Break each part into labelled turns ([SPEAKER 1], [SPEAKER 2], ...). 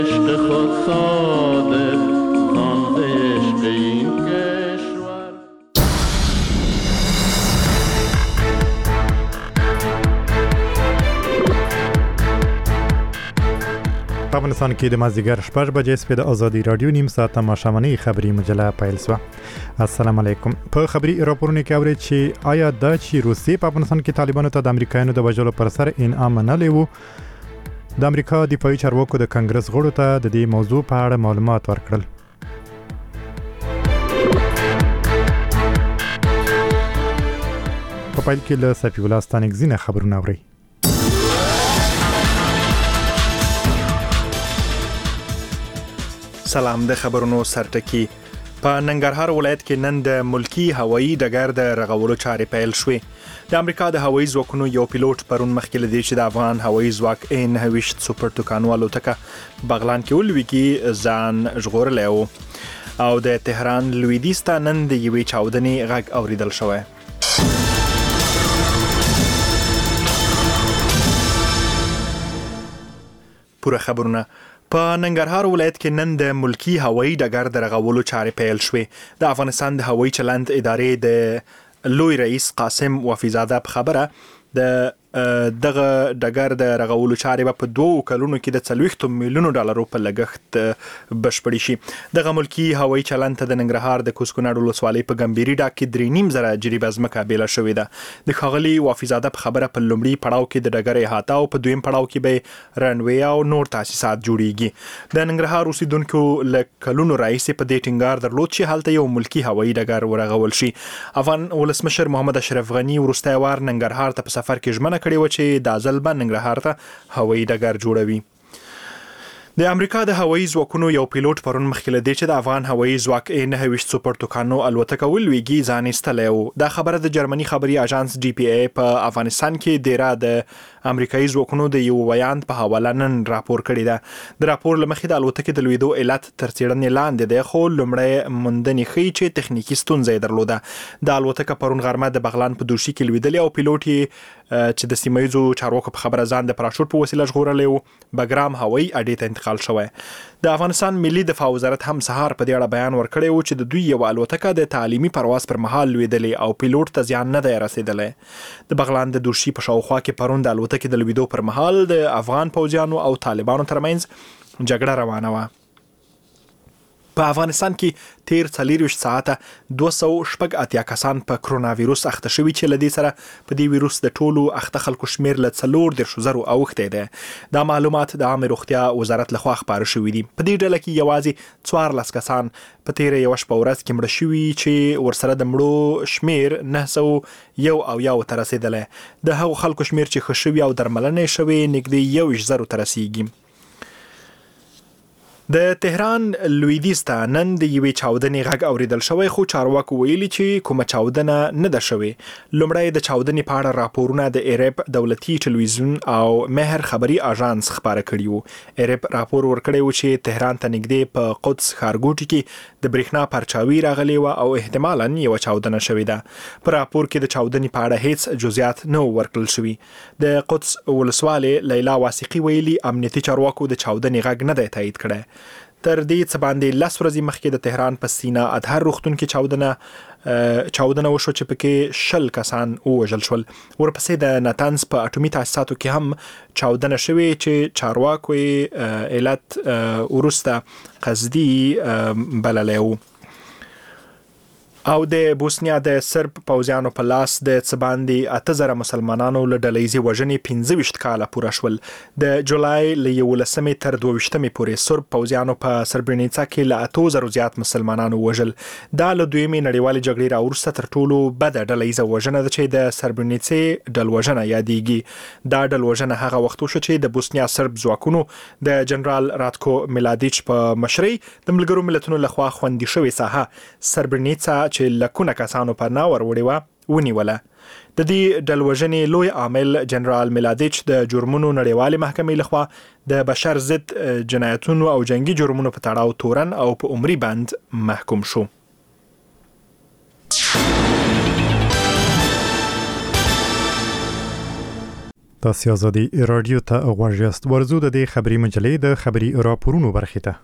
[SPEAKER 1] عشق خود صادق خوانده عشق این کشور.
[SPEAKER 2] په افغانستان کې د مازدیګر 6 بجې سپې د ازادي رادیو نیم ساعت ماښامنۍ خبري مجله پیل شوه. السلام علیکم. په خبري راپورونه کې اورئ چې آیا دا چې روسیې په افغانستان کې طالبانو ته د امریکایانو د وژلو پر سر انعام منلی وو، د امریکا دفاعي چارواکو د کنګرس غړو ته د دې موضوع په اړه معلومات ورکړل. په پیل کې له صفي الله ستانکزي نه خبرونه اورئ.
[SPEAKER 3] سلام. د خبرونو سرټکی. په ننګرهار ولایت کې نن د ملکی هوایی ډګر د رغولو چارې پیل شوې. د امریکا د هوایی ځواکونو یو پیلوټ پرون مخکې لدی چې د افغان هوایی ځواک N-29 سوپر توکانو الوتکه بغلان کې ولویږي ځان ژغورلی و او د تهران لویدیځ ته نن د یوې چاودنې غږ اوریدل شوی. پوره خبرونه. په ننګرهار ولایت کې نن د ملکی هوایی ډګر د رغولو چارې پیل شوې. د افغانستان د هوایی چلند ادارې د لوی رئیس قاسم وفیزاده په خبره دغه ډګر د رغولو چارې په 2 کلونو کې د 40 میلیونو ډالرو په لګښت بشپړې شي. دغه ملکی هوایی چلند ته د ننګرهار د کوسکونړ ولسوالۍ په ګمبيري ډاګ کې 3.5 زره جریبه ځمکه بیله شوې ده. د ښاغلي وفیزاده په خبره په لومړي پړاو کې د ډګر احاطه او په دویم پړاو کې به رنوي او نور تاسیسات جوړیږي. د ننګرهار اوسیدونکو له کلونو راهیسې په دې ټینګار درلود چې هلته یو ملکی هوایی ډګر ورغول شي. افغان ولسمشر محمد اشرف غنی وروستی وار ننګرهار ته په سفر کې ژمنه کړې و چې د ځل به ننګرهار ته هوایی ډګر جوړوي. د امریکا د هوایی ځواکونو یو پیلوټ پرون مخکې لدی چې د افغان هوایی ځواک N-29 سوپر توکانو الوتکه ولویږي ځان ایستلی و. دا خبره د جرمني خبري اژانس DPA په افغانستان کې ډیره د امریکایي ځواکونو د یو ویاند په حواله نن راپور کړی ده. د راپور لمخې د الوتکې د لویدو علت تر څېړنې لاندې دی، خو لومړی موندنې ښیي چې تخنیکي ستونزه یې درلوده. د الوتکه پرون غرمه د بغلان په دوشي کې لویدلې او پیلوټ یې چې د سیمایي چارواکو په خبره ځان د پراشوټ په وسیله ژغورلی و بګرام هوایی اډې ته انتقال شوی. د افغانستان ملي دفاع وزارت هم سهار په دې اړه بیان ورکړی و چې د دوی یو الوتکه د تعلیمي پرواز پر مهال لویدلې او پیلوټ ته زیان نه دی رسیدلی. د بغلان د دوشي په شاوخوا کې پرون د الوتکې د لویدو پر مهال د افغان پوځیانو او طالبانو ترمنځ جګړه روانه وه. په افغانستان کې تیر 24 ساعته 280 کسان په کرونا وایروس اخته شوي چې لدې سره په دې وایروس د ټولو اخته خلکو شمیر له 4,000 اوښتی دی. دا معلومات د عامه روغتیا وزارت لخوا خپاره شوي دي. په دې ډله کې یوازې 14 کسان په تیره یوه شپه ورځ کې مړه شوي چې ورسره د مړو شمیر 901 ته رسیدلی. د هغو خلکو شمیر چې ښه شوي او درملنه شوي نږدې 1,000 ته رسیږي. د تهران لویدیځ ته نن د یوې چاودنې غږ اوریدل شوی، خو چارواکو ویلي چې کومه چاودنه نه ده شوې. لومړی د چاودنې په اړه راپورونه د ایرب دولتي ټلویزیون او مهر خبري اژانس خپاره کړي وو. ایرب راپور ورکړی و چې تهران ته نږدې په قدس ښارګوټي کې د برېښنا پرچاوي راغلی و او احتمالاً یوه چاودنه شوې ده. په راپور کې د چاودنې په اړه هیڅ جزئیات نه ورکړل شوي. د قدس ولسوالې لیلا واسقي ویلي امنیتي چارواکو د چاودنې غږ نه دی تایید کړی. تر دې څه باندې 10 ورځې مخکې د تهران په سینا اطهر روغتون کې چاودنه وشو چې پکې 10 کسان ووژل شول. ورپسې د ناتنز په اټومي تاسیساتو کې هم چاودنه شوې چې چارواکو یې علت وروسته قصدي بللی و. او د بوسنیا د سرب پوځیانو په لاس د څه باندې 8,000 مسلمانانو له ډلهیزې وژنې 25 کاله پوره شول. د جولای له 11 تر 22 پورې سرب پوځیانو په سربرینیڅا کې له 8,000 زیات مسلمانانو وژل. دا له دویمې نړیوالې جګړې راوروسته تر ټولو بده ډلهیزه وژنه ده چې د سربرینیڅې ډلوژنه یادېږي. دا ډلوژنه هغه وخت وشو چې د بوسنیا سرب ځواکونو د جنرال راتکو ملادیچ په مشرۍ د ملګرو ملتونو لخوا خوندي شوې ساحه سربرینیڅا چې لکونه کسانو په ناور وړي و ونیوله. د دې ډلوژنې لوی عامل جنرال ملادیچ د جرمونو نړیوالې محکمې لخوا د بشر ضد جنایتونو او جنگي جرمونو په تړاو تورن او په عمري بند محکوم شو.
[SPEAKER 2] تاسو ازادي رادیو ته غواړئ ورزو د دې خبري مجلې د خبري راپورونو برخه ته.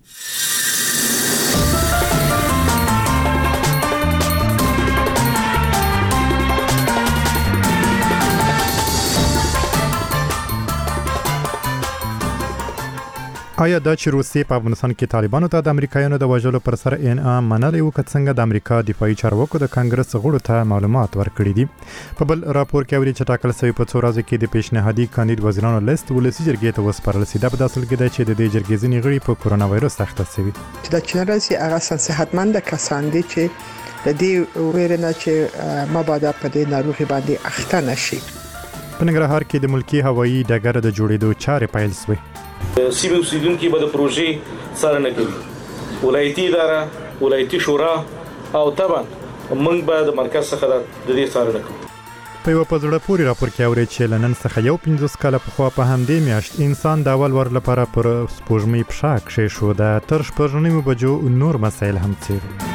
[SPEAKER 2] آیا دا چې روسیې په افغانستان کې طالبانو ته د امریکایانو د وژلو پر سر انعام منلې و که څنګه د امریکا دفاعي چارواکو د کانګرس غړو ته معلومات ورکړي دي؟ په بل راپور کې اوري چې ټاکل شوی په څو ورځو کې د پیشنهادي کاندید وزیرانو لیست ولسي جرګې ته وسپارل شي. دا په داسې حال کې ده چې د دې جرګې ځینې غړي په کورونا وایرس اخته شوي.
[SPEAKER 4] دا چې راځي هغه صحتمند کسان دي چې د دې ویرنه چې مبادا په دې ناروغي باندې اخته نشي.
[SPEAKER 2] په ننګرهار کې د ملکی هوایي ډګر د جوړېدو چارې پیل شوې.
[SPEAKER 5] سیمه اوسیدونکو به د پروژې څارنه کوي. ولایتي اداره، ولایتي شورا او طبعا موږ به د مرکز څخه د دې څارنه کوو.
[SPEAKER 2] په یو پزړه پوری راپور کې اوري چې لنن څخه یو 50 کاله په خوا په همدې میاشت انسان د اول ور لپاره پر سپوږمۍ پښه کښې شو. د تر شپږ بجو نور مسایل هم څېړو.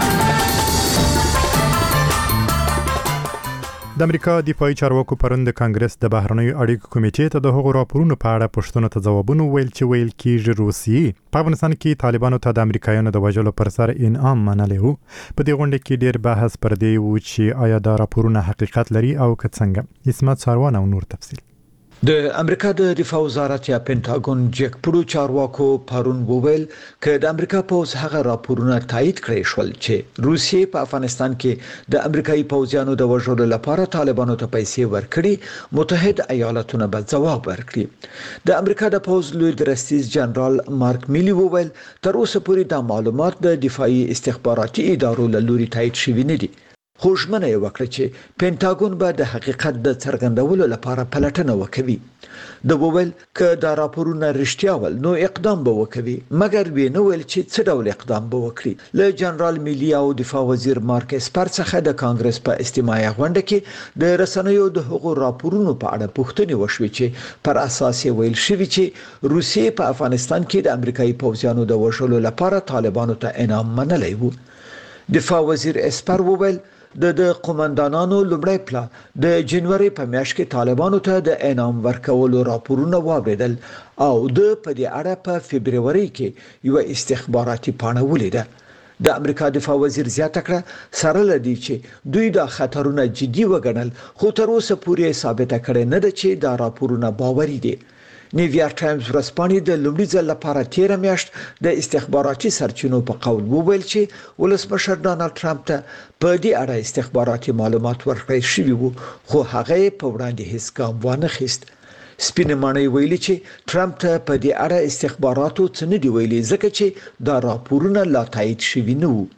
[SPEAKER 2] د امریکا دفاعي چارواکو پرون د کانګرس د بهرنیو اړیکو کمیټې ته د هغو راپورونو په اړه پوښتنو ته ځوابونه ویل کېږي روسیې په افغانستان کې طالبانو ته د امریکایانو د وژلو پر سر انعام منلی و. په دې غونډه کې ډېر بحث پر دې و چې آیا دا راپورونه حقیقت لري او که څنګه. اسمت ساروان او نور تفصیل.
[SPEAKER 6] د امریکا د دفاع وزارت یا پینټاګون جک پړو چارواکو پرون وویل چې د امریکا پوز هغه راپورونه تایید کړي شول چې روسیې په افغانستان کې د امریکایي پوځیانو د وژلو لپاره طالبانو ته پیسې ورکړي. متحد ایالاتونه به ځواب ورکړي. د امریکا د پوز لوی درستیز جنرال مارک میلی وویل تر اوسه پورې د معلومات د دفاعي استخباراتي ادارو له لوري تایید شوي نه دي. خوشمنه یې وکړه چې پینټاګون به د حقیقت د څرګندولو لپاره پلټنه وکوي. د وویل ک دا راپورونه رښتیا ول نو اقدام به وکوي، مګر وینه ویل چې څه ډول اقدام به وکړي. له جنرال میلی او دفاع وزیر مارک اسپر څخه د کانګرس په استماعي غونډه کې د رسنیو د حقوقو راپورونو په اړه پوښتنې وشوې چې پر اساس یې ویل شوی چې روسیې په افغانستان کې د امریکایي پوځیانو د وژلو لپاره طالبانو ته انعام منلی وو. دفاع وزیر اسپر وویل د قومندانانو لومړی پلا د جنوري په میاشت کې طالبانو ته د انعام ورکولو راپورونه واوریدل او د په دې اړه په فبرवरी کې یو استخباراتي پاڼه ولیده. د امریکا دفاع وزیر زیاته کړه سره لدی چې دوی د خطرونو جدي وګڼل خو تر اوسه پورې ثابته کړي نه ده چې دا راپورونه باوري دي. نیویارک ټایمز ورځپاڼې د لومړي ځل لپاره 13 میاشت د استخباراتي سرچینو په قول وویل چې ولسمشر ډانلډ ټرمپ ته په دې اړه استخباراتي معلومات ورکړل شوي وو خو هغه په وړاندې هیڅ ګام ونه خیست. سپینې ماڼۍ ویلي چې ټرمپ ته په دې اړه استخباراتو څه نه دی ویلي ځکه چې دا راپورونه لا تایید شوي نه وو.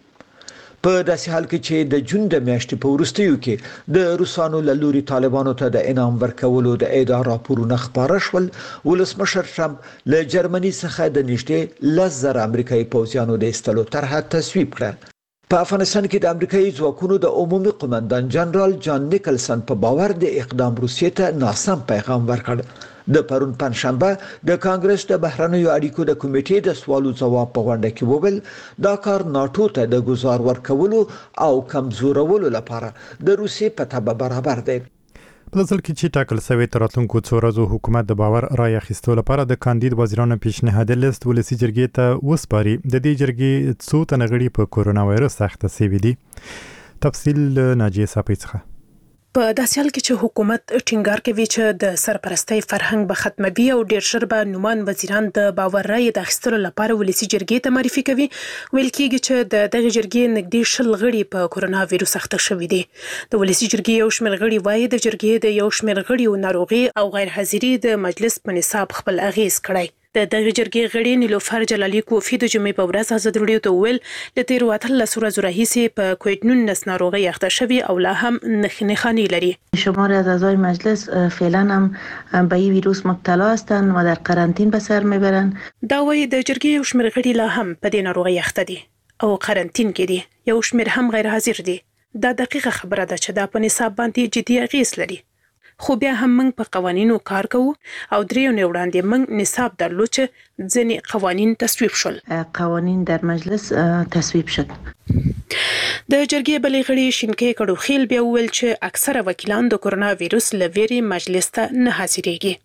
[SPEAKER 6] په داسې حال کې چې د جون د میاشتې په وروستیو کې د روسانو له لوري طالبانو ته د انعام ورکولو د ادعا راپورونه خپاره شول، ولسمشر ټرمپ له جرمني څخه د نږدې 10,000 امریکایي پوځیانو د ایستلو طرحه تصویب کړه. په افغانستان کې د امریکایي ځواکونو د عمومي قومندان جنرال جان نیکلسن په باور د اقدام روسیې ته ناسم پیغام ورکړ. د پرون پنځشنبه د کانګرس د بهرنیو اړیکو د کمیټې د سوالو ځواب په غونډه کې وویل دا کار ناتو ته د گزار ورکولو او کمزورولو لپاره د روسیې په تبه برابر دی.
[SPEAKER 2] په داسې کې چې ټاکل شوی تر راتلونکو څو ورځو حکومت د باور رای اخیستو لپاره د کاندید وزیرانو پیشنهادي لیست ولسي جرګې ته وسپاري. د دې جرګې څو تنه غړي په کورونا وایرس اخته شوي دي. تفصیل ناجیه صاحب څخه.
[SPEAKER 7] په داسې حال کې چې حکومت ټینګار کوي چې د سرپرستۍ فرهنګ به ختموي او ډیر ژر به نومان وزیران د باور رای د اخیستلو لپاره ولسي جرګې ته معرفي کوي. ویل کېږي چې د دغه جرګې نږدې 10 غړي په کورونا وایرس اخته شوي دي. د ولسي جرګې یو شمېر غړي وایي د جرګې د یو شمېر غړیو ناروغي او غیر حاضري د مجلس په نصاب خپل اغیز کړی. د دغه جرګې غړي نیلوفر جلالي کوفی د جمعې په ورځ ازادي راډیو ته وویل د تیر 13 ورځو راهیسې په کووید-19 ناروغي اخته شوي او لا هم نښانې لري.
[SPEAKER 8] شمار از اعضای مجلس فعلا هم به این ویروس مبتلا هستند و در قرنطین به سر میبرند.
[SPEAKER 7] دا وایي د جرګې یو شمېر غړي لا هم په دې ناروغي اخته دي او قرنطین کې دي. یو شمېر هم غیر حاضر دي. دا دقیقه خبره ده چې دا په نصاب باندې جدي اغیز لري. خو بیا هم موږ په قوانینو کار کوو او دریو وړاندې موږ نصاب درلود چې ځینې قوانین تصویب شول.
[SPEAKER 8] قوانین در مجلس تصویب شد.
[SPEAKER 7] د جرګې بلې غړي شینکې کډوخیل بیا وویل چې اکثره وکیلان د کورونا وایروس لويري مجلس ته نه حاضرېږي.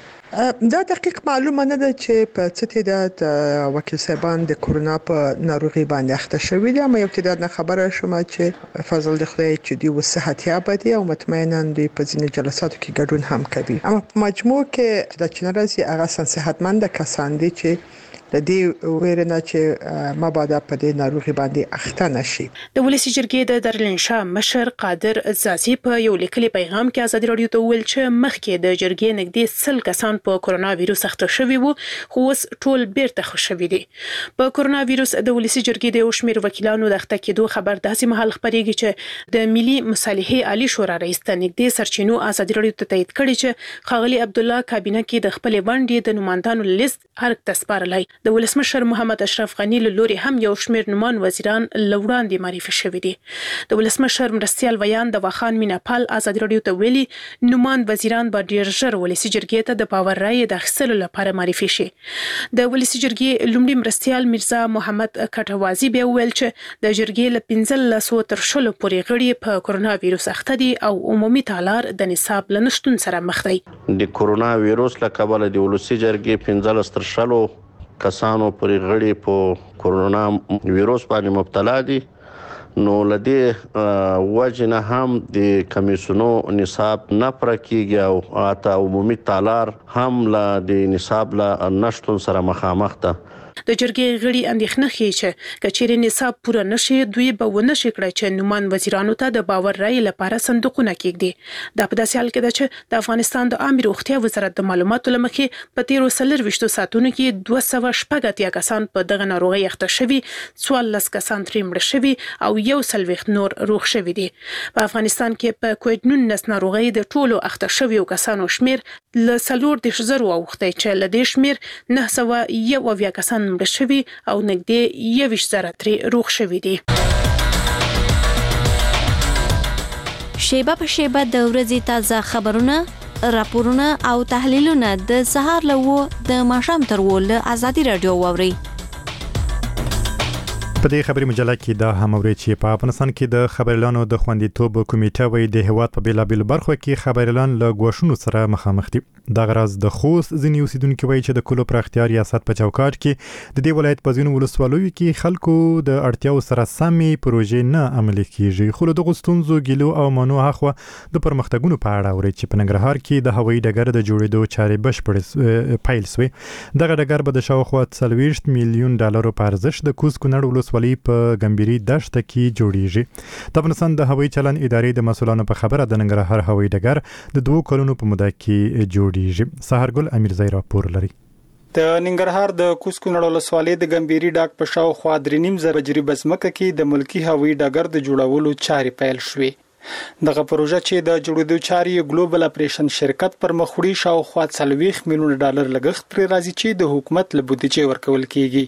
[SPEAKER 4] دا دقیق معلومه نه ده چې په څه تعداد وکیل صاحبان د کورونا په ناروغي باندې اخته شوي دي، اما یو تعداد نه خبره شوم چې فضل د خدای چې دوی صحتیاب دي او مطمئنا دوی په ځینې جلساتو کې ګډون هم کوي. اما په مجموع کې د چنرسي هغه صحتمند کسان دي چې د دې ویرنه چې مبادا په دې ناروغي باندې اخته نشي.
[SPEAKER 7] د ولسی جرګې د درلنشاه مشر قادر زازي په یو لیکلي پیغام کې ازادي رادیو ته ویل چې مخکې د جرګې نږدې 100 کسان په کورونا وایروس اخته شوي وو، خو اوس ټول بیرته خوشوي دي. په کورونا وایروس د ولسی جرګې د شمیر وکیلانو د اخته کېدو خبر داسې مهال خبرېږي چې د ملي مصالحې عالی شورا رئیس ته نږدې سرچینو ازادي رادیو ته تایید کړي چې خاغلی عبد الله کابینه کې د خپل ونډې د نمائندانو لیست هرک تسپارلای. د ولسمشر محمد اشرف غنی له لوري هم یو شمیر نومان وزیران لوړاندې معرفي شوي دي. د ولسمشر مرستيال ویان د واخان میناپال ازادي رادیو ته ویلي نومان وزیران به ډیر ژر ولسی جرګې ته د باور رائے د اخیستلو لپاره معرفي شي. د ولسی جرګې لومړي مرستيال میرزا محمد کټوازی بیا ویل چې د جرګې له 1500 تر 20 پورې غړي په کورونا وایروس اخته دي او عمومي تالار د نصاب لنشتون سره مخ دی.
[SPEAKER 1] د کورونا وایروس له کبله د ولسی جرګې 15 تر 20 کسانو پورې غړي په کورونا وایروس باندې مبتلا دي. نو لدې وجنه هم د کمیسونو نصاب نه پرکیږي او اته عمومي تالار هم لا د نصاب لا نشټون سره مخامخ ده.
[SPEAKER 7] د جرګې غړي اندېښنه ښیي چې کچېرې نصاب پوره نشي دوی به ونه شي کړی چې نومان وزیرانو ته د باور رائے لپاره صندوقونه کېږدي. دا په داسې حال کې ده چې د افغانستان د عامه روغتیا وزارت د معلوماتو لمخې په 13 ساعتونو کې 280 کسان په دغه ناروغي اخته شوي، 14 کسان ترې مړه شوي او 140 نور روغ شوي دي. په افغانستان کې په کووډ-19 ناروغي د ټولو اخته شویو کسانو شمیر ل 40,000 اوخته چې ل دې شمیر 901 کسان مړه شوي او نږدې 21,000 ترې روغ شوي دي.
[SPEAKER 9] شیبه په شیبه د ورځې تازه خبرونه، راپورونه او تحلیلونه د سهار له د ماښام تر ول ازادي رادیو ووري.
[SPEAKER 2] په دې خبري مجله کې دا هم اوري چې په افغانستان کې د خبريالانو د خوندیتوب کمیټه وایي د هیواد په بیلابیلو برخو کې خبريالان له غوښنو سره مخامخ دي. دا غرض د خوست ځینې اوسیدونکو وایي چې د کلو پر اختیار ریاست په چوکاټ کې د دې ولایت په ځینو ولسوالیو کې خلکو د اړتیاو سره سمې پروژې نه عملي کیږي. خو د غوستونزو ګیلو او منو هخوا د پرمختګونو په اړه اوري چې په ننګرهار کې د هوایي ډګر د جوړېدو چارې بشپړې پیل شوې. دغه ډګر به د شاوخوا 40 میلیون ډالرو په ارزښت د کوز کونړ ولسوالۍ په ګمبيري دشت کې جوړیږي. د افغانستان د هوایي چلن ادارې د مسولانو په خبره د ننګرهار هوایي ډګر د 2 کلونو په موده کې جوړیږي. سحرګل امیرزی راپور لري.
[SPEAKER 10] د ننګرهار د کوز کونړ ولسوالۍ د ګمبيري ډاک په شاوخوا 3.5 جریبه ځمکه کې د ملکی هوایي ډګر د جوړولو چارې پیل شوې. دغه پروژه چې د جوړېدو چارې ګلوبل اپریشن شرکت پر مخ وړي شاوخوا 40 میلیون ډالر لګښت پر راځي چې د حکومت له بودیجې ورکول کیږي.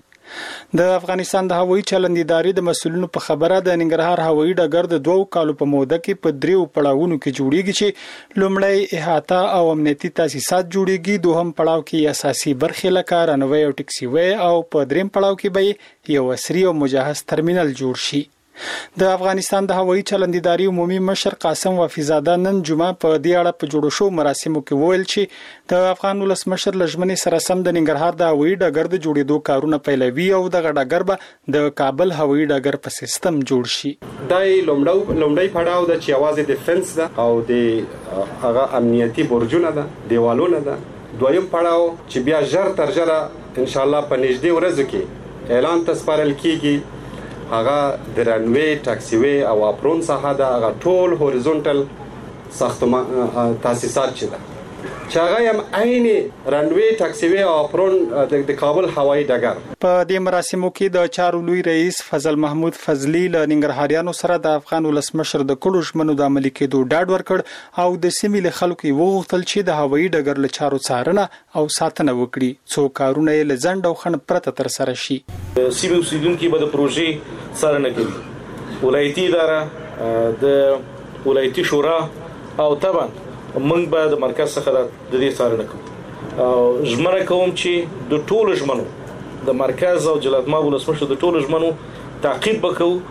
[SPEAKER 10] د افغانستان د هوایي چلند ادارې د مسولینو په خبره د ننګرهار هوایي ډګر د 2 کالو په موده کې په 3 پړاوونو کې جوړیږي چې لومړی احاطه او امنیتي تاسیسات جوړیږي، دوهم پړاو کې اساسي برخې لکه رانوي او ټکسي وې او په دریم پړاو کې به یو عصري او مجهز ترمینل جوړ شي. د افغانستان د هوایي چلند ادارې عمومي مشر قاسم وفیزاده نن جمعه په دې اړه په جوړ شو مراسمو کې وویل چې د افغان ولسمشر لجمنې سره سم د ننګرهار د هوایي ډګر د جوړېدو کارونه پیلوي او دغه ډګر به د کابل هوایي ډګر په سیستم جوړ شي.
[SPEAKER 11] دای لومړی پړاو د چې आवाज د فنس ده او د هغه امنیتي برجونه ده، دیوالونه ده. دویم پړاو چې بیا ژر تر ژره ان شاء الله په نږدې ورځو کې اعلان تسپارل کیږي. هغه د رنوي ټاکسي او اپرون ساحه ده، هغه ټول هوریزونټل ساختمان تاسیسات چې ده چې هغه هم عین رنوي ټاکسي او اپرون د کابل هوایي ډګر.
[SPEAKER 10] په دې مراسمو کې د چارو لوی رئیس فضل محمود فضلی له ننګرهاریانو سره د افغان ولسمشر د کلو ژمنو د عملي کېدو ډاډ ورکړ او د سیمې له خلکو وغوښتل چې د هوایي ډګر له چارو څارنه او ساتنه وکړي څو کارونه یې لزند او خن پرته تر سره شي.
[SPEAKER 5] سیمه اوسیدونکو به د پروژې څارنه کوي. ولایتي اداره د ولایتي شورا او طبعا موږ به د مرکز څخه د دې څارنه کوو او ژمنه کوم چې د ټولو ژمنو د مرکز او جلالت مآب ولسمشر د ټولو ژمنو تعقیب وکړو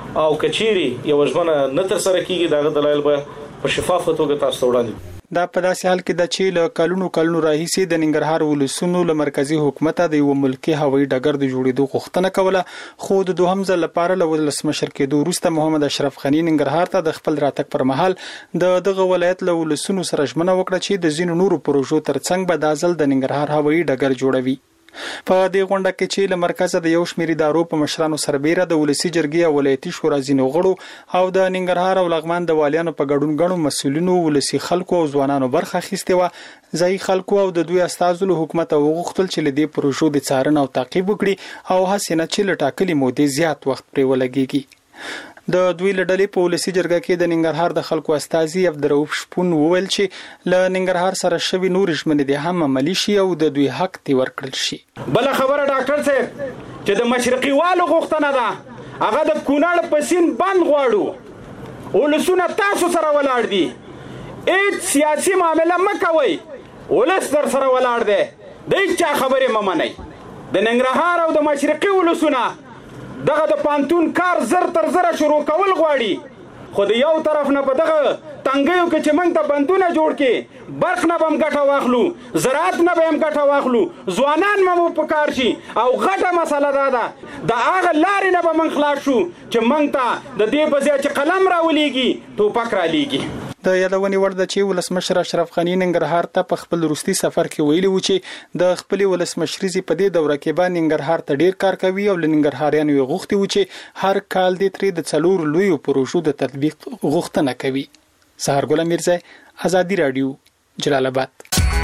[SPEAKER 5] او کچيري یو ژمنه نه تر سره کیږي دا دلایل به په شفافه توګه تاسو ته وړاندې.
[SPEAKER 10] دا په داسې حال کې د چې له کلونو راهیسې د ننګرهار ولسونو له مرکزی حکومت د یو ملکی هوایي ډګر د جوړېدو غوښتنه کوله، خو د دوهم ځل لپاره له ولسمشر کېدو وروسته محمد اشرف غنی ننګرهار ته د خپل راتګ پر مهال دغه ولایت له ولسونو سره ژمنه وکړه چې د ځینو نورو پروژو ترڅنګ به د ځل د ننګرهار هوایي ډګر جوړوي. په دې غونډه کې چې له مرکزه د یو شمېر ادارو په مشرانو سربېره د ولسی جرګې او ولایتي شورا ځینو غړو او د ننګرهار او لغمان د والیانو په ګډون غړو مسؤلینو ولسی خلکو او ځوانانو برخه اخیسته و. ځای خلکو او د دوی استازو له حکومت وغوښتل چې له دې پروژو د څارنې او تعقیب وکړي او هڅه نه چې له ټاکلي مودې زیات وخت پرې ولګيږي. د دوی لړلې په ولسی جرګه کې د ننګرهار د خلکو استازي عبدالرؤف شپون وویل چې له ننګرهار سره شوی نور ژمنې د هم عملی شي او د دوی حق دی ورکړل شي.
[SPEAKER 12] بل خبره ډاکټر صاحب چې د مشرقي والو غوښتنه ده هغه د کونړ په سین بند غواړو، ولسونه تاسو سره ولاړ دي، هیڅ سیاسي معامله مکوئ، ولس در سره ولاړ دی، د هیچا خبرې مه منئ. د ننګرهار او د مشرقي ولسونه دغه د پانتون کار زر تر زره شروع کول غواړي، خو د یو طرف نه په دغه تنګیو کې چې موږ ته بندونه جوړ کې برق نه به هم ګټه واخلو، زراعت نه به هم ګټه واخلو، ځوانان مو په کار شي، او غټه مسله دا ده د هغه لارې نه به موږ خلاص شو چې موږ ته د دې په ځای چې قلم راولېږي ټوپک رالیږي.
[SPEAKER 10] د یادونې وړ ده چې ولسمشر اشرف غنی ننګرهار ته په خپل وروستي سفر کې ویلي و چې د خپل ولسمشریزي په دې دوره کې به ننګرهار ته ډیر کار کوي او لننګرهاریانو یې غوښتي و چې هر کال د ترې د څلور لویو پروژو د تطبیق غوښتنه کوي. سهار ګل میرزا، آزادی رادیو، جلال آباد.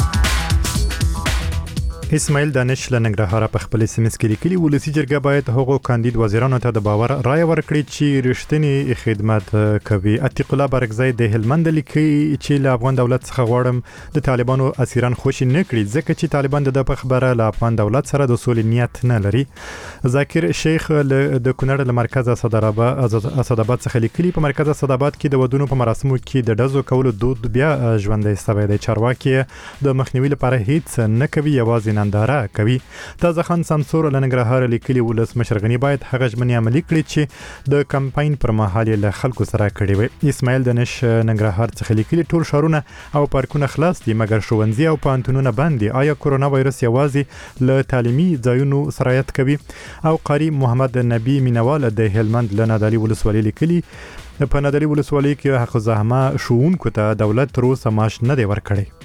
[SPEAKER 2] اسماعیل دانش له ننګرهار په خپل سیمس کې لیکلي ولسی جرګه باید هغو کاندید وزیرانو ته د باور رائے ورکړي چې رښتینی خدمت کوي. عتیق الله برګزی د هلمند لیکي چې له افغان دولت څخه غواړم د طالبانو اسیران خوشي نه کړي ځکه چې طالبان د خبره له افغان دولت سره د سولې نیت نه لري. ذاکر شیخ د کونړ له مرکز اسداباد څخه لیکلي په مرکز اسداباد کې د ودونو په مراسمو کې د ډزو کولو دود بیا ژوندی شوی دی. چارواکي د مخنیوي لپاره هیڅ نه کوي، یوازې ننداره کوي. تازه خان سمسور له ننګرهار لیکلي ولسمشر غنی باید هغه ژمنې عملي کړي چې د کمپاین پر مهال له خلکو سره کړي وي. اسماعیل دانش ننګرهار څخه لیکلي ټول شهرونه او پارکونه خلاص دي مګر ښوونځي او پوهنتونونه بند دي. آیا کورونا وایرس یوازې له تعلیمي ځایونو سرایت کوي؟ او قاری محمد نبی مینوال د هلمند له نادعلي ولسوالۍ لیکلي په نادعلي ولسوالۍ کې حق زحمه شوونکو ته دولت تر اوسه معاش نه دی ورکړی.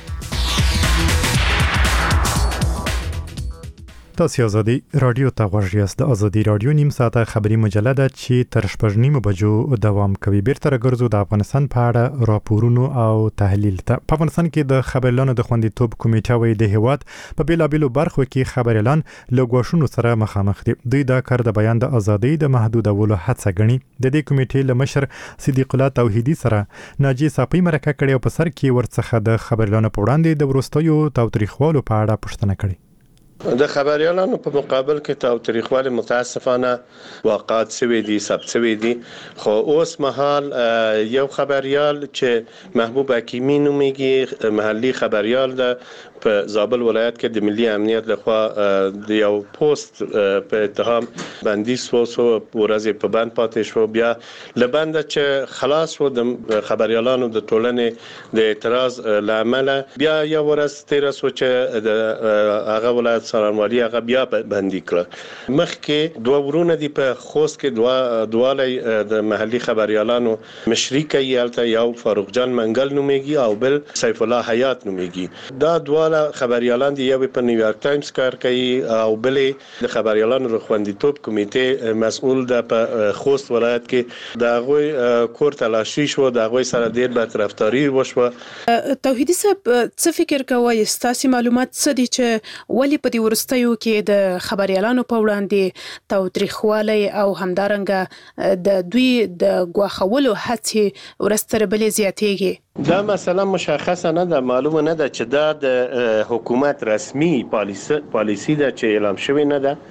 [SPEAKER 2] تاسو آزادی رادیو ته غوږ یاست. د آزادی رادیو نیم ساعته خبری مجله ده چې تر 8:30 بجو دوام کوي. بیرته راګرځو د افغانستان په اړه راپورونو او تحلیل ته. په افغانستان کې د خبريالانو د خوندیتوب کمیټه وایي د هیواد په بیلابیلو برخو کې خبريالان له غوښنو سره مخامخ دي. دوی دا کار د بیان د ازادۍ د محدودولو هڅه غني. د دې کمیټې له مشر صدیق الله توحیدی سره ناجی صافی مرکه کړي او په سر کې ورڅخه د خبريالانو په وړاندې د ورستیو تاریخوالو په اړه پوښتنه کړي.
[SPEAKER 1] د خبريالانو په مقابل کې تاریخوالي متاسفانه واقعات سوي دي، ثبت سوي دي، خو اوس مهال یو خبريال چې محبوب حکیمی نوميږي محلي خبريال ده په زابل ولایت کې د ملي امنیت لخوا د یو پوسټ په اتهام بندي سو ورځې په بند پاتې شو. بیا لبند چې خلاص و د خبريالانو د ټولنې د اعتراض لامل بیا یو ورځ تیر سو چې د هغه ولایت سرانوالي هغه بیا بندي کړ. مخکې دوه ورونه دي په خوست کې دواله د محلي خبريالانو مشري کوي، البته یو فاروق جان منګل نوميږي او بل سیف الله حیات نوميږي. دا دواله خبريالان دي، یو په نیویارک ټایمز کار کوي او بل د خبريالانو خوندیتوب کمیټه مسؤل ده په خوست ولایت کې. دا غوي کور تلاشي شو، دا غوي سره ډیر به طرفداري وشو.
[SPEAKER 7] توحیدی صاحب څه فکر کوي ستاسو معلومات څه دي چې ولی په ورستیو کې د خبريالانو په وړاندې تاریخوالي او همدارنګه د دوی د غواخولو هڅې ورستره بلې زیاتېږي؟
[SPEAKER 1] دا مسله مشخصه نه ده، معلومه نه ده چې دا د حکومت رسمي پالیسی ده چې اعلان شوی نه ده.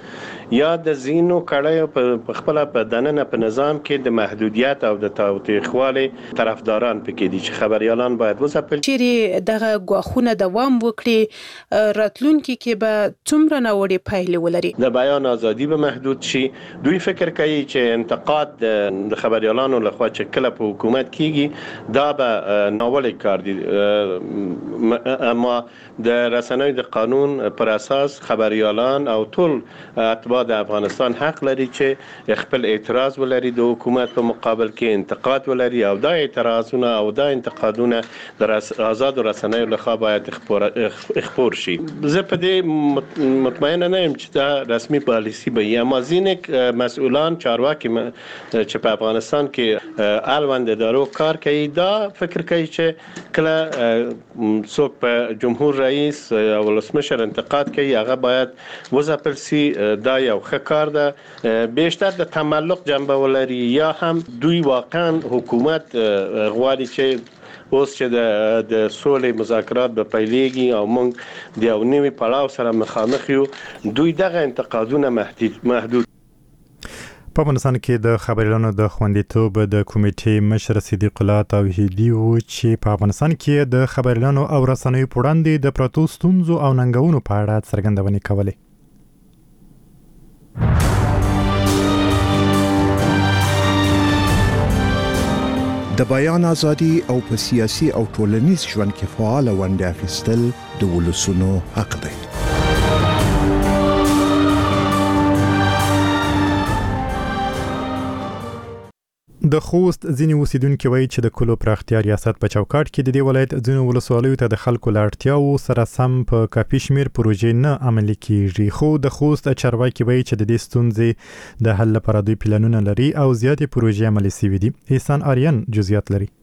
[SPEAKER 13] یا د زینو کړه په خپل په دننه په نظام کې د محدودیت او د تاوتریخوالي طرفداران پکې دي چې خبريالان باید وځپل
[SPEAKER 7] چې دغه غواخونه دوام وکړي راتلونکي کې به څومره نوړې پایلې ولري.
[SPEAKER 13] د بیان ازادي به محدود شي. دوی فکر کوي چې انتقاد د خبريالانو لخوا چې کله په حکومت کیږي دا به ناوړه کار دي، اما د رسنیو د قانون پر اساس خبريالان او ټول اتباع د افغانستان حق لري چې خپل اعتراض ولري د حکومت په مقابل کې انتقاد ولري او دا اعتراضونه او دا انتقادونه د آزاد رسنیو لخوا باید خپور شي. زه په دې مطمئن نه یم چې دا رسمي پالیسی به یا مازینک مسئولان چارواکي چې په افغانستان کې اړوند ادارو کار کوي دا فکر کوي چې کله څوک په جمهور رئیس او ولسمشر انتقاد کوي هغه باید وځپل سي. دا یو ښه کار ده، بیشتر د تملق جنبه ولري یا هم دوی واقعا حکومت غواړي چې اوس چې د سولې مذاکرات به پیلېږي او موږ د یو نوي پړاو سره مخامخ یو، دوی دغه انتقادونه محدود.
[SPEAKER 2] په افغانستان کې د خبريالانو د خوندیتوب د کمیټې مشر صدیق الله توحیدی و چې په افغانستان کې د خبريالانو او رسنیو په وړاندې د پروتو ستونزو او ننګونو په اړه څرګندونې کولې.
[SPEAKER 14] د بیان ازادي او په سیاسي او ټولنیز ژوند کې فعال ونډه اخیستل د ولسونو حق دی.
[SPEAKER 2] د خوست ځینې اوسیدونکو وایي چې د کلو پراختیا ریاست په چوکاټ کې د دې ولایت ځینو ولسوالیو ته د خلکو له اړتیاو سره سم په کافي شمیر پروژې نه عملي کیږي، خو د خوست چارواکي وایي چې د دې ستونزې د حل لپاره دوی پلانونه لري او زیاتې پروژې عملي شوي دي. احسان آریان جزئیات لري.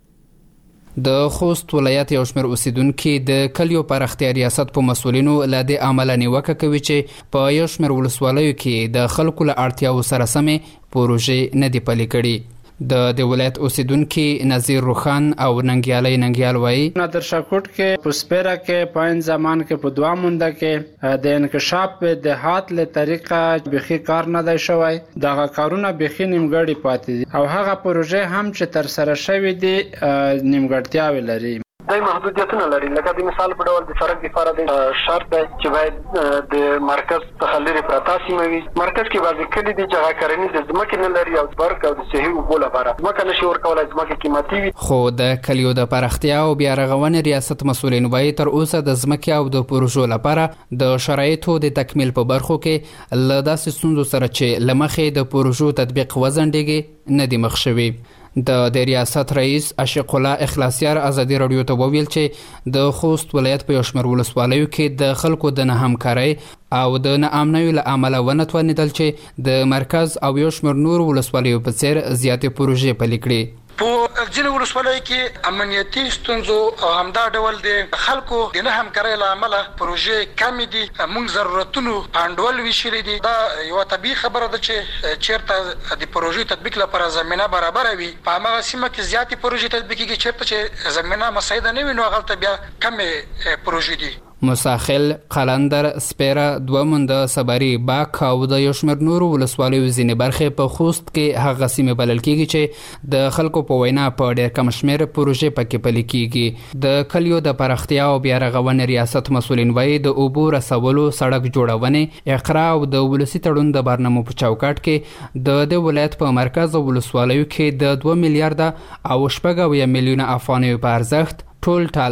[SPEAKER 15] د خوست ولایت یو شمېر اوسیدونکو د کلیو پراختیا ریاست په مسولینو له دې عمله نیوکه کوي چې په یو شمېر ولسوالیو کې د خلکو له اړتیاو سره سمې پروژې نه دي پلي کړي. د ولایت اوسیدونکو نذیر روخان او ننګیال وایي
[SPEAKER 16] نادر شاکوټ کې پسپیرا کې پاین زمان کې په دوا مونده کې د انکشاف په دهات له طریقه بخي کار نه دی شوی، دغه کارونه بخي نیمګړی پاتې دي او هغه پروژې هم چې تر سره شوی دي نیمګړتیاوې لري.
[SPEAKER 17] دای محدودیتونه لري، لکه د مثال په ډول د سړک لپاره د شرط دی چې باید د مرکز څخه لري پراته سیمه وي. مرکز کې بعضې کلي دي چې هغه کرنیز ځمکې نه لري او برق او د صحي اوبو لپاره ځمکه نشي ورکولی، ځمکې قیمتي وي.
[SPEAKER 15] خو د کلیو د پراختیا او بیا رغونې ریاست مسؤلین وایي تر اوسه د ځمکې او د پروژو لپاره د شرایطو د تکمیل په برخو کې له داسې ستونزو سره چې له مخې د پروژو تطبیق وځنډېږي نه دي مخ شوي. د ریاست رئیس عاشق الله اخلاصیار ازادي رادیو ته وویل چې د خوست ولایت په یو شمېر ولسوالیو کې د خلکو د نه همکارۍ او د ناامنیو له امله ونه توانېدل چې د مرکز او یو شمېر نور ولسوالیو په څېر زیاتې پروژې پلي کړي.
[SPEAKER 18] په ځینې ولسوالیو کې امنیتي ستونزو او همدا ډول د خلکو د نه همکارۍ له امله پروژې کمې دي، موږ ضرورتونو انډول ویشلي دي. دا یوه طبیعي خبره ده چې چېرته د پروژې تطبیق لپاره زمینه برابره وي په هماغه سیمه کې زیاتې پروژې تطبیق کېږي، چېرته چې زمینه مساعده نه وي نو هغلته بیا کمې پروژې دي.
[SPEAKER 15] مساخل، قلندر، سپیره، دومنده، صبري، باک او د یو شمېر نورو ولسوالیو ځینې برخې په خوست کې هغه سیمې بلل کېږي چې د خلکو په وینا په ډېر کم شمېر پروژې پکې پلي کېږي. د کلیو د پراختیا او بیا رغونې ریاست مسؤلین وایي د اوبو رسولو، سړک جوړونې، اقرا او د ولسي تړون د برنامو په چوکاټ کې د دې ولایت په مرکز او ولسوالیو کې د 2 میلیارډ او 6 میلیونه افغانیو په ارزښت ټول ټال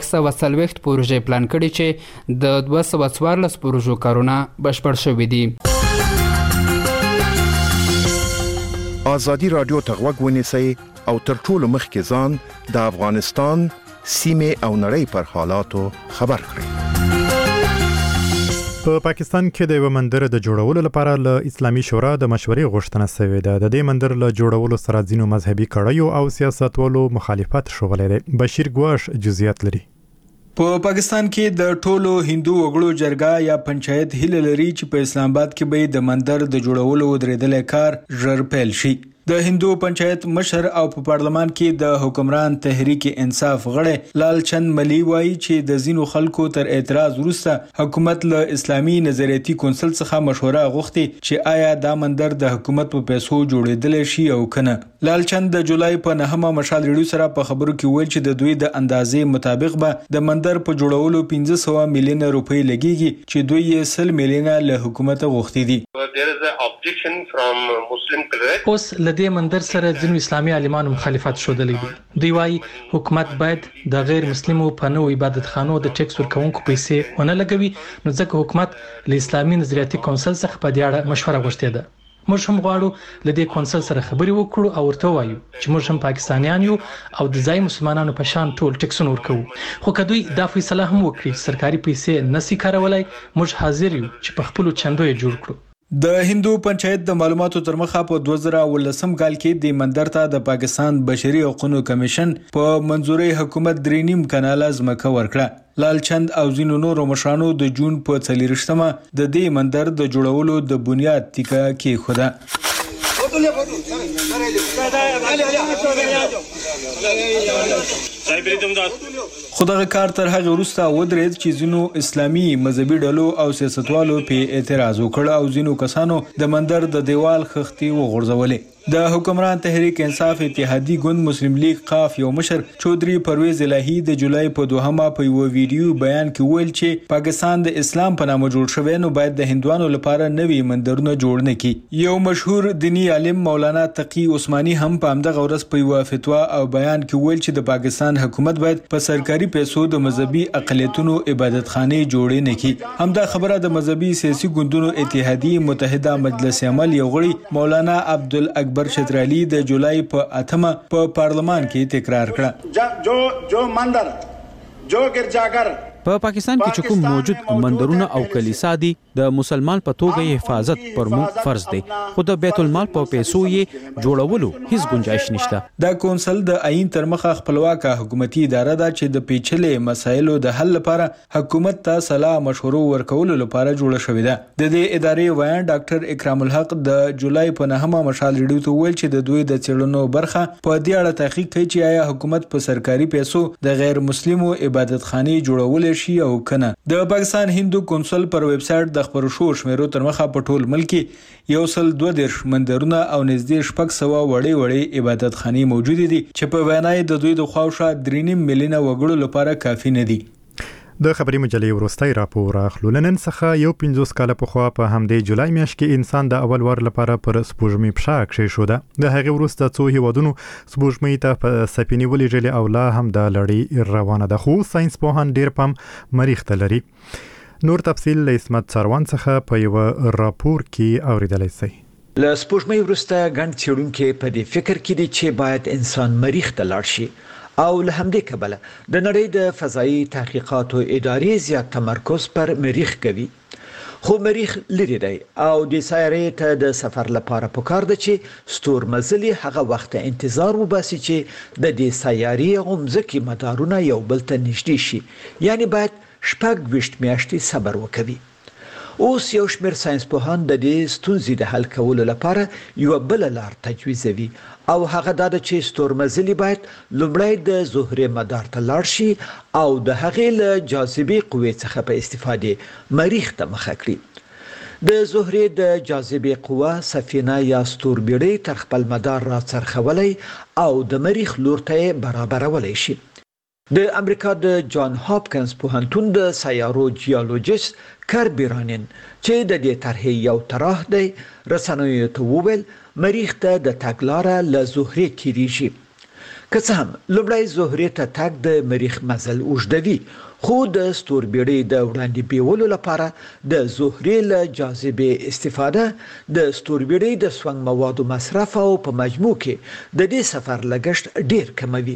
[SPEAKER 15] 640 پروژې پلان کړي چې د 214 پروژو کارونه بشپړ شوي دي.
[SPEAKER 14] ازادي رادیو ته غوږ ونیسئ او تر ټولو مخکې ځان د افغانستان سیمې او نړۍ پر حالاتو خبر کړئ.
[SPEAKER 2] په پاکستان کې د یو مندر د جوړولو لپاره له اسلامي شورا د مشورې غوښتنه شوې ده. د دې مندر له جوړولو سره ځینو مذهبي کړیو او سیاستوالو مخالفت شوغلی دی. بشیر ګواش جزئیات لري.
[SPEAKER 19] په پاکستان کې د ټولو هندو وګړو جرګه یا پنچایت هیله لري چې په اسلام آباد کې به د مندر د جوړولو درېدلې کار ژر پیل شي. د هندو پنچایت مشر او په پارلمان کې د حکمران تحریک انصاف غړی لال چند ملی وایي چې د زینو خلکو تر اعتراض وروسته حکومت له اسلامي نظریاتي کونسل څخه مشوره غوښتي چې آیا دا مندر د حکومت په پیسو جوړېدل شي او کنه. لال چند د جولای په 9 مشال ریډیو سره په خبرو کې ویل چې د دوی د اندازې مطابق به د مندر په جوړولو 1500 میلیون روپۍ لګیږي چې دوی یې 100 میلیونه له حکومت غوښتي دي.
[SPEAKER 20] اوس لدې مندر سره ځینو اسلامي عالمانو مخالفت شودلې دي. دوی وايي حکومت باید د غیر مسلمو په نوو عبادت خانو د ټیکس ورکونکو پیسې ونه لګوي، نو ځکه حکومت له اسلامي نظریاتي کونسل څخه په دې اړه مشوره غوښتې ده. موږ هم غواړو لدې کونسل سره خبرې وکړو او ورته وایو چې موږ هم پاکستانیان یو او د ځای مسلمانانو په شان ټول ټیکسونه ورکوو. خو که دوی دا فیصله هم وکړي چې سرکاري پیسې نسی کارولای، موږ حاضر یو چې په خپل چندو یې جوړ کړو.
[SPEAKER 19] د هندو پنچایت د معلوماتو تر مخه په 2019 کال کې د مندر ته د پاکستان بشري حقوقو کمیشن په منځوري حکومت 3.5 کاناله ځمکه ورکړه. لال چند او ځینو نورو مشرانو د جون په 40مه د دې مندر د جوړولو د بنیاد ټیکه کېښوده. خو دغه کار تر هغه وروسته ودرېد چې ځینو اسلامي مذهبي ډلو او سیاستوالو په اعتراض وکړ او ځینو کسانو د مندر د دیوال خښتې وغورځولې. د حکمران تحریک انصاف اتحادی ګوند مسلم لیگ قاف یو مشر چودري پرویز الهی د جولای په 2 په یو ویډیو بیان کې ویل چې پاکستان د اسلام په نامه جوړ شوی، نو باید د هندوانو لپاره نوي مندرونه جوړ نه کړي. یو مشهور دینی عالم مولانا تقی عثماني هم په همدغه ورځ په یو فتوا او بیان کې ویل چې د پاکستان حکومت باید په سرکاري پیسو د مذهبي اقلیتونو عبادتخانه جوړې نه کړي. همدا خبره د مذهبي سیاسي ګوندونو اتحادیه متحده مجلس عمل یو غړي مولانا عبدالاکبر شترالی د جولای په 8 په پارلمان کې تکرار کړه.
[SPEAKER 21] جو مندر جو ګرجاګر
[SPEAKER 22] په پاکستان کې چې کوم موجود مندرونه او کلیسا دي د مسلمان په توګه حفاظت پر موږ فرض دی، خو د بیت المال په پیسو یې جوړولو هیڅ گنجائش نشته.
[SPEAKER 19] دا کونسل د عین تر مخه خپلواکه حکومتي اداره ده چې د پیچلې مسایلو د حل لپاره حکومت ته صلاح مشورو ورکولو لپاره جوړه شوې ده. د دې ادارې وایي ډاکټر اکرام الحق د جولای په 9 مشال ریډیو ته ویل چې د دوی د څېړنو برخه په دې اړه تحقیق کوي چې آیا حکومت په سرکاري پیسو د غیر مسلمو عبادتخانه جوړول شي او کنه. د پاکستان هندو کونسل پر ویب سټ د خبرو شو شمیرو تر مخه په ټول ملک 122 مندرونه او نږدې 600 وړې عبادت خانې موجود دي چې په وینای د دوی د خواوشا 3.5 میلیونه وګړو لپاره کافي نه دي.
[SPEAKER 2] د خبري مجلې وروستۍ راپور اخلولنن څخه یو 50 کال په خوا په همدې جولای میاشت کې انسان د اول وار لپاره پر سپوږمۍ پښه کښې شو. د هغې وروسته څو هیوادونو سپوږمۍ ته په سفینې ولېږلې او لا هم د لړۍ روانه ده، خو ساينس پوهان ډېر پام مریخ ته لري. نور تفصیل له اسمت سروان څخه په یو راپور کې اوریدلی شئ.
[SPEAKER 6] له سپوږمۍ وروسته ګڼ څېړونکي په دې فکر کې دي چې باید انسان مریخ ته لاړ شي او له همدې کبله د نړۍ د فضایي تحقیقاتو ادارې زیات تمرکز پر مریخ کوي. خو مریخ لري دی او د سیارې ته د سفر لپاره پکار ده چې ستورمزلي هغه وخت انتظار وباسي چې د دې سیارې غمزکي مدارونه یو بل ته نږدې شي، یعنی باید 26 میاشتې صبر وکوي. اوس یو شمېر ساينس پوهان د دې ستونزې د حل کولو لپاره یو بل لار تجویزوي او هغه دا چې ستورمزلي باید لومړی د زهرې مدار ته لاړ شي او د هغې له جاذبې قوې څخه په استفادې مریخ ته مخه کړي. د زهرې د جاذبې قوه سفینه یا ستوربیړۍ تر خپل مدار را څرخولی او د مریخ لور ته برابرولی شي. د امریکا د جان هاپکنز پوهنتون د سیارو جیولوژیست کربیرانین چې د دې طرحې یو طرح دی رسنیو ته وویل مریخ ته د تګ لاره له زهرې تیریږي. که څه هم لومړی زهرې ته تګ د مریخ مزل اوږدوي، خو د ستوربیړۍ د وړاندې بیولو لپاره د زهرې له جاذبې استفاده د ستوربیړۍ د سونګ موادو مصرف او په مجموع کې د دې سفر لګښت ډیر کموي.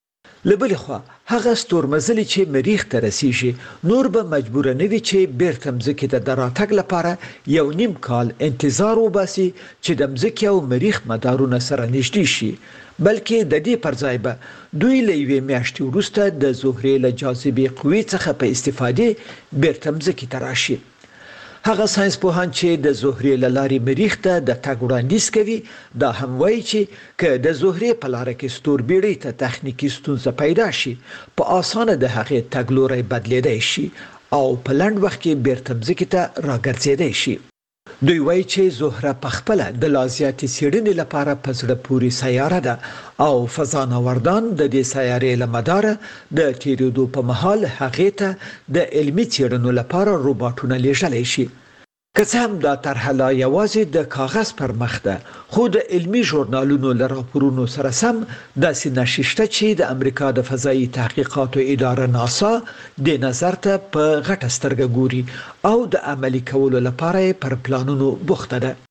[SPEAKER 6] لبل خو هغه ستورمزلي چې مریخ ته رسیږي نور به مجبور نه وي چې بیرته مځکې ته د راتګ لپاره یو نیم کال انتظار وباسي چې د مځکې او مریخ مدارونه سره نږدې شي، بلکې د دې پر ځای به دوی له یوې میاشتې وروسته د زهرې له جاذبې قوې څخه په استفادې بیرته مځکې ته راشي. هغه ساينس پوهان چې د زهرې لارې مریخ ته د تګ وړاندیز کوي دا هم وایي چې که د زهرې په لار کې ستوربیړۍ ته تخنیکی ستونزه پیدا شي په اسانه د هغې تګلوري بدلیدای شي او په لنډ وخت کې بیرته ځمکې ته راګرځیدای شي. دوی وایي چې زهره په خپل د لازیاتي سیړنې لپاره په زړه پورې سیاره ده او فضانوردان د دې سیارې لمدار د تیریدو په مهال هغې ته د علمي څېړنو لپاره روباټونه لیږلی شي. که څه هم دا طرحه لا یوازې د کاغذ پر مخ ده خو د علمي ژورنالونو له راپورونو سره سم داسې نښې شته چې د امریکا د فضایي تحقیقاتو اداره ناسا دې نظر ته په غټه سترګه ګوري او د عملي کولو لپاره پر پلانونو بوخته ده.